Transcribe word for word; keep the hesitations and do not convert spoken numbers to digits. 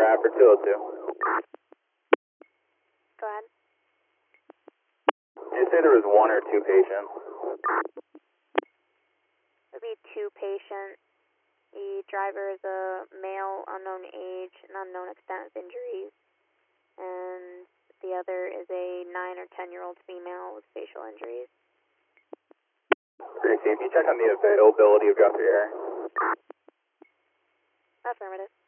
Bradford two oh two. Go ahead. Did you say there was one or two patients? There'll be two patients. The driver is a male, unknown age, and unknown extent of injuries. And the other is a nine or ten year old female with facial injuries. Gracie, can you check on the availability of Guthrie Air? Affirmative.